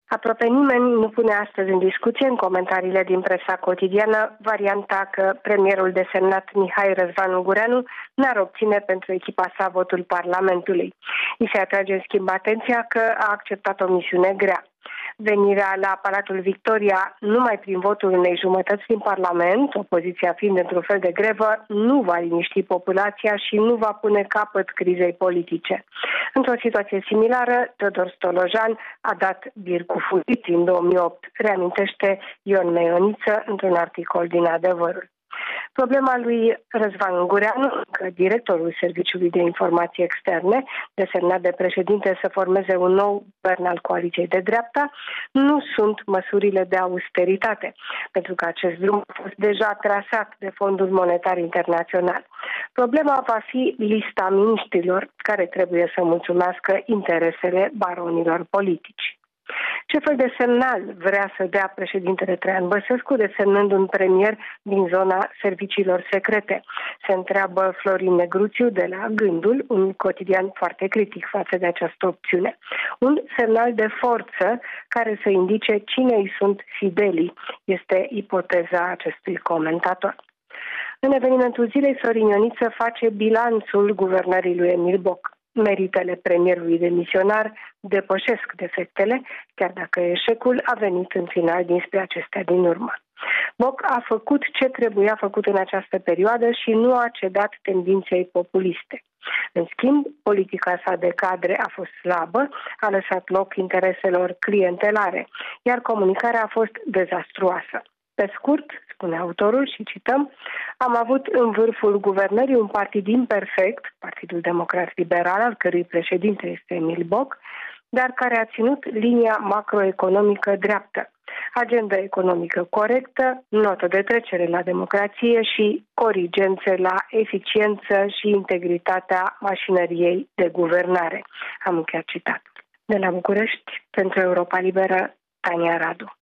Aproape nimeni nu pune astăzi în discuție în comentariile din presa cotidiană varianta că premierul desemnat Mihai Răzvan Ungureanu n-ar obține pentru echipa sa votul Parlamentului. I se atrage în schimb atenția că a acceptat o misiune grea. Venirea la Palatul Victoria numai prin votul unei jumătăți din Parlament, opoziția fiind într-un fel de grevă, nu va liniști populația și nu va pune capăt crizei politice. Într-o situație similară, Teodor Stolojan a dat bir cu fuziți în 2008, reamintește Ion Meioniță într-un articol din Adevărul. Problema lui Răzvan Ungureanu, că directorul Serviciului de Informații Externe, desemnat de președinte să formeze un nou guvern al coaliției de dreapta, nu sunt măsurile de austeritate, pentru că acest drum a fost deja trasat de Fondul Monetar Internațional. Problema va fi lista miniștrilor, care trebuie să mulțumească interesele baronilor politici. Ce fel de semnal vrea să dea președintele Traian Băsescu desemnând un premier din zona serviciilor secrete? Se întreabă Florin Negruțiu de la Gândul, un cotidian foarte critic față de această opțiune. Un semnal de forță care să indice cine îi sunt fidelii, este ipoteza acestui comentator. În evenimentul zilei, Sorin Ioniță face bilanțul guvernării lui Emil Boc. Meritele premierului demisionar depășesc defectele, chiar dacă eșecul a venit în final dinspre acestea din urmă. Boc a făcut ce trebuia făcut în această perioadă și nu a cedat tendinței populiste. În schimb, politica sa de cadre a fost slabă, a lăsat loc intereselor clientelare, iar comunicarea a fost dezastruoasă. Pe scurt, spune autorul și cităm, am avut în vârful guvernării un partid imperfect, Partidul Democrat Liberal, al cărui președinte este Emil Boc, dar care a ținut linia macroeconomică dreaptă, agenda economică corectă, notă de trecere la democrație și corigențe la eficiență și integritatea mașinăriei de guvernare. Am încheiat citatul. De la București, pentru Europa Liberă, Tania Radu.